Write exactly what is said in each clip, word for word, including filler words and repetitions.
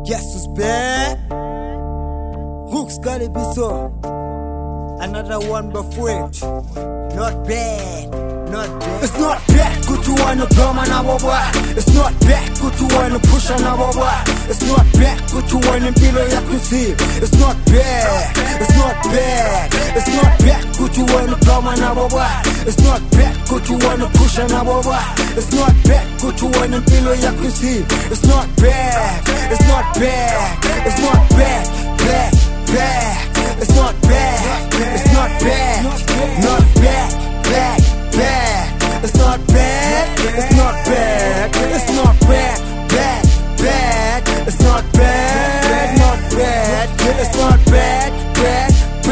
Guess who's back? Rook's gotta be so. Another one before it. Not bad, not bad. It's not bad, good to wanna blow man abo boy. It's not bad, good to wanna push on abo boy. It's not bad, good to wanna below ya kusi. It's not bad, it's not bad. It's not bad, good to wanna blow man abo boy. It's not bad, good to wanna push on abo boy. It's not bad, good to wanna below ya kusi. It's not bad, it's not bad. It's not bad, bad, bad. It's not bad, it's not bad, not bad, bad, bad. It's not bad, it's not bad, it's not bad, bad, bad. It's not bad, not bad. It's not bad, bad,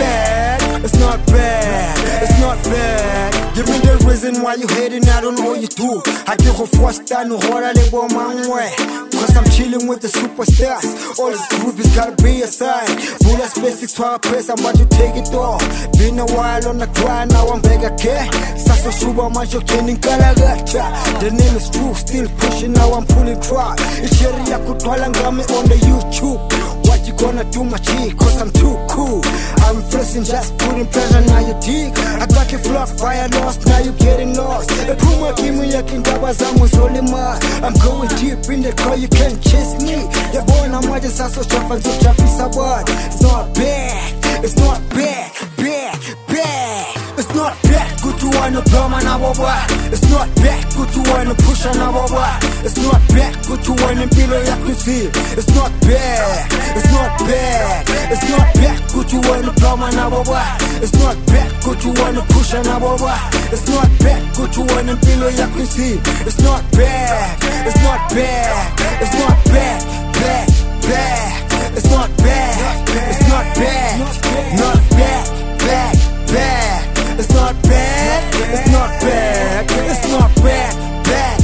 bad. It's not bad, it's not bad. Give me the reason why you hating, I don't know what you do. I give a first time to hold a little man way. Cause I'm chilling with the superstars. All this groupies gotta be a sign. Bullet space to our place, I'm about to take it all. Been a while on the grind, now I'm back again. Sasa Shuba Macho Kenin Kalagata. The name is true, still pushing, now I'm pulling crowd. It's Sheria Kutwalangame on the YouTube. What you gonna do, my chick? Cause I'm too cool. I'm refreshing, just putting pressure, now you dig. I got your flock, fire lost, now you getting lost. The Puma Kimu Yakin Dabazamu Solima. I'm going deep in the car, you can't chase me. The boy, I'm watching Sasso Chaff and so Chaff is a word. It's not bad, it's not bad, bad, bad. It's not bad, good to wanna blow man abo boy. It's not bad, good to wanna push on abo boy. It's not bad, good to wanna below ya kusi. It's not bad, it's not bad. It's not bad, good to wanna blow man abo boy. It's not bad, good to wanna push on abo boy. It's not bad, good to wanna below ya kusi. It's not bad, it's not bad. It's not bad, bad, bad. It's not bad, it's not bad, not bad, bad, bad. It's not bad, it's not bad, it's not bad, bad,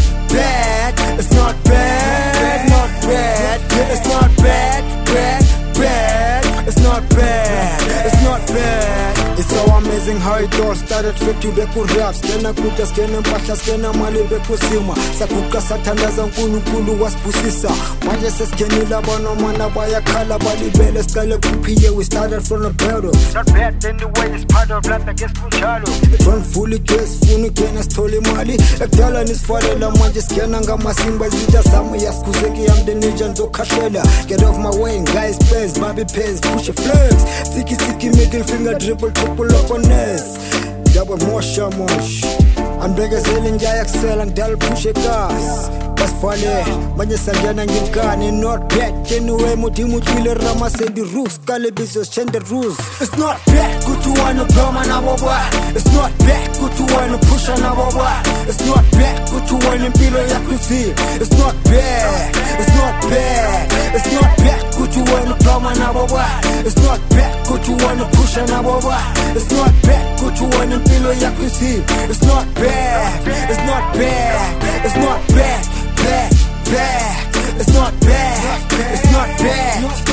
bad. It's not bad, not bad. It's not bad, bad, bad. It's not bad, it's not bad. It's so amazing how it all started. fifty beku rap, skena kuta, skena mpasha, skena mali beku sima. Sakuka satandaza nkunu nkulu waspusisa. Manje se skeni labano mana baya kala bali bele skale kupiye. We started from the battle. Not bad anyway, it's part of life, I guess kunchalo. Don't fully guess, funu kena stoli mali. Ekdala nisfalela manje skena nga masimba zita samu ya skuzeki ya mde ninja ndo kashela. Get off my way, guys pays, baby pays, push your flags. Siki siki middle finger dribble triple up on this. Double motion mosh. I'm bigger selling Jayak sell and Dal push a gas. That's funny. Manya Sanjana Yinkani, not bad. Anyway, Mutimu Killer Rama said the rules. Calibis change the rules. It's not bad, good to wanna blow man abo boy. It's not bad, good to wanna push on abo boy. It's not bad, good to wanna below ya kusi. It's not bad, it's not bad. It's not bad, good to wanna blow man abo boy. It's not bad, good to wanna push on abo boy. It's not bad, good to wanna below ya kusi. It's not bad, it's not bad. It's not bad, bad, bad. It's not bad, it's not bad.